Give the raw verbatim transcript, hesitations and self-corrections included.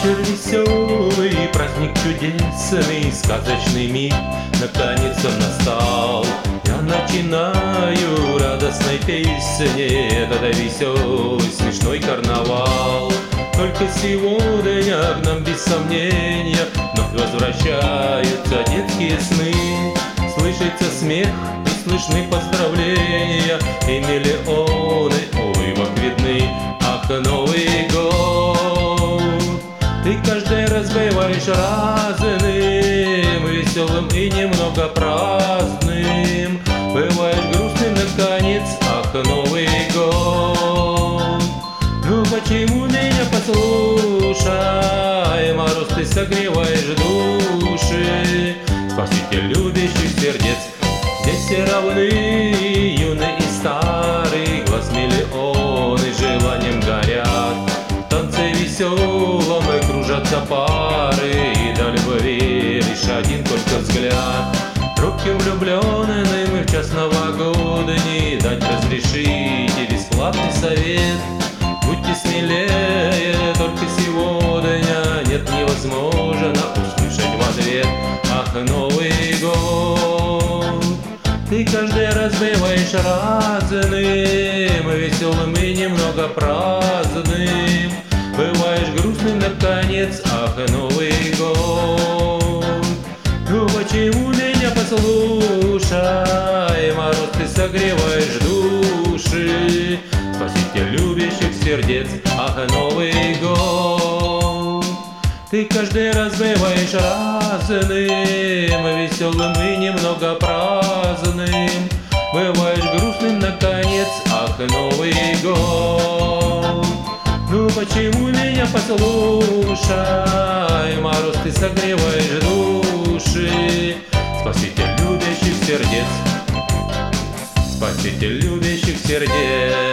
Вечер веселый, праздник чудесный, сказочный миг, наконец он настал. Я начинаю радостной песни, это да веселый, смешной карнавал. Только сегодня к нам без сомнения вновь возвращаются детские сны. Слышится смех и слышны поздравления, и миллионы улыбок видны. Ах, Новый год! Ты каждый раз бываешь разным, веселым и немного праздным. Бываешь грустным, наконец, ах, Новый год! Ну почему меня послушай, мороз, ты согреваешь души, спаситель любящих сердец. Здесь все равны, юный и старый, глаз миллионы желанием горят. В танце веселом и кружатся пары, и до любви лишь один только взгляд. Робким влюбленным в час новогодний дать разрешите бесплатный совет. Будьте смелее, только сегодня нет невозможно услышать в ответ. Ах, Новый год! Ты каждый раз бываешь разным, веселым и немного праздным. Бываешь грустным, наконец, ах, Новый год! Ну почему меня послушай, мороз, ты согреваешь души, спаситель любящих сердец, ах, Новый год! Ты каждый раз бываешь разным, веселым и немного праздным. Бываешь грустным, наконец, ах, Новый год! Ну почему меня послушай, мороз, ты согреваешь души, спаситель любящих сердец, спаситель любящих сердец.